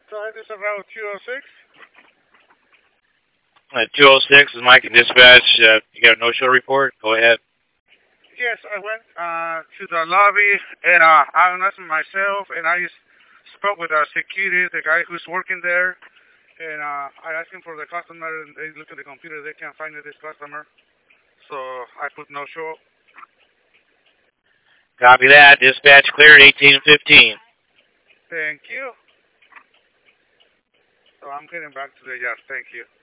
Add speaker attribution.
Speaker 1: So this is route 206.
Speaker 2: 206 is Mike and dispatch. You got a no-show report? Go ahead.
Speaker 1: Yes, I went to the lobby and I announced myself and I just spoke with our security, the guy who's working there, and I asked him for the customer and they look at the computer, they can't find this customer. So I put no show.
Speaker 2: Copy that. Dispatch cleared 18 and 15.
Speaker 1: Thank you. So I'm getting back to the yard. Thank you.